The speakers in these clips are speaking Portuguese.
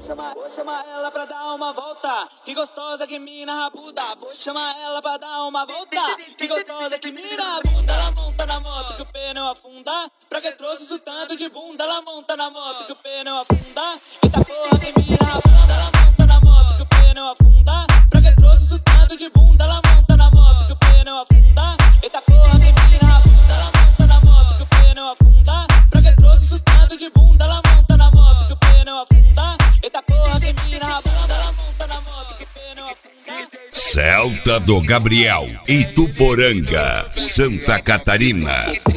Vou chamar ela pra dar uma volta. Que gostosa, que mina rabuda. Vou chamar ela pra dar uma volta. Que gostosa, que mina rabuda. Ela monta na moto que o pneu afunda. Pra que trouxe isso tanto de bunda? Ela monta na moto que o pneu afunda. Eita porra, que mina rabuda. Ela monta na moto que o pneu afunda. Pra que trouxe isso tanto de bunda? Ela monta na moto que o pneu afunda. Eita porra, que mina rabuda. Ela monta na moto que o pneu afunda. Pra que trouxe isso tanto de bunda? Ela monta na moto que o pneu afunda. Eita porra, que mina rabuda. Ela monta na moto que o pneu afunda. Celta do Gabriel, Ituporanga, Santa Catarina.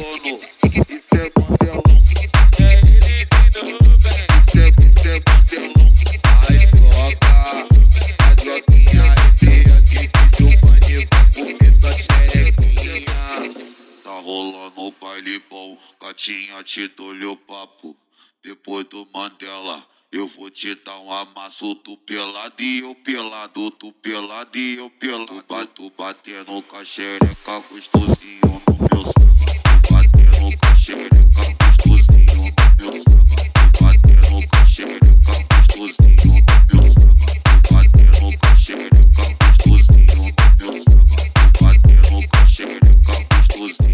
Rolando o baile bom, gatinha, te dou-lhe o papo. Depois do Mandela, eu vou te dar um amasso. Tu pelado e eu pelado, tu pelado e eu pelado. Tu batendo com a xereca, gostosinho no meu samba. Tu batendo com a xereca, gostosinho no meu samba. Tu batendo com a xereca, gostosinho no meu samba. Tu batendo com a xereca, gostosinho no meu samba. Tu batendo com a xereca, gostosinho.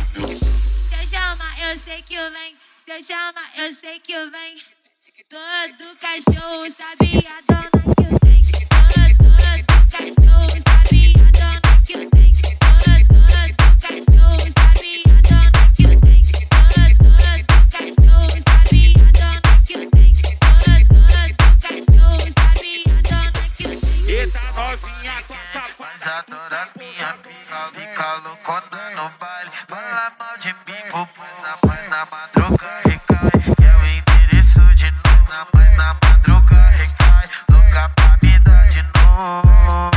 Eu sei que vem, se eu chamar, eu sei que vem. Todo cachorro sabe a dona que eu tenho. Todo cachorro sabe a dona que eu tenho. Todo cachorro sabe a dona que eu tenho. Todo cachorro sabe a dona que eu tenho. Todo cachorro sabe a dona que eu tenho. Eita novinha com essa Mas adora minha pica, fica loucona no baile. Fala mal de mim, vou mas na madruga recai. É o endereço de novo, mas na madruga recai. Louca pra me dar de novo.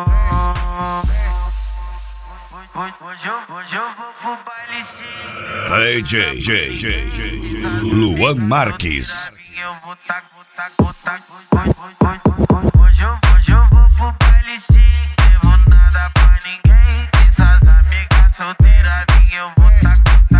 Hoje eu vou pro baile sim. DJ Luan Marques. Eu vou tá. Hoje eu vou pro baile sim. Devo nada pra ninguém. Essas amigas solteiras minhas eu vou tá.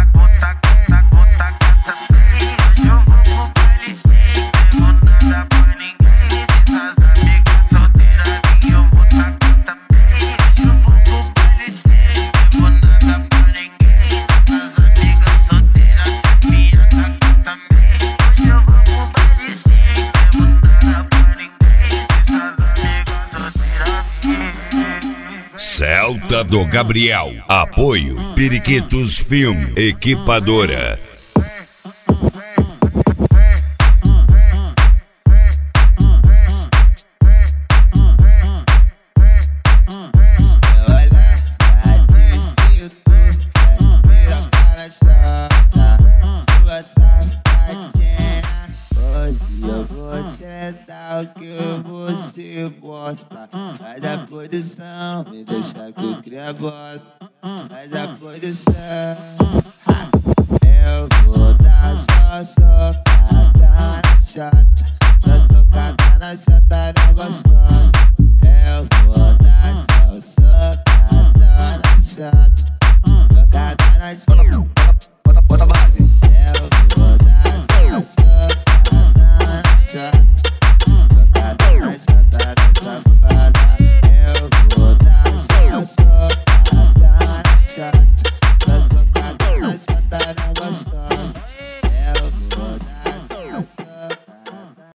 Hoje eu vou pro baile sim. Devo nada pra ninguém. Essas amigas solteiras minhas eu vou tá também. Hoje eu vou pro baile sim. Devo nada pra ninguém. Essas amigas solteiras minhas também. Hoje eu vou pro baile sim. Devo nada pra ninguém. Essas amigas solteiras minhas. Celta do Gabriel, apoio Periquitos Film, Equipadora. Eu vou te dar o que você gosta. Faz a posição, me deixa que eu cria gosto. Faz a posição. Eu vou dar só socada na chata. Só socada na chata da gostosa. Eu vou dar só socada na chata. Socada na chata. Bota a base.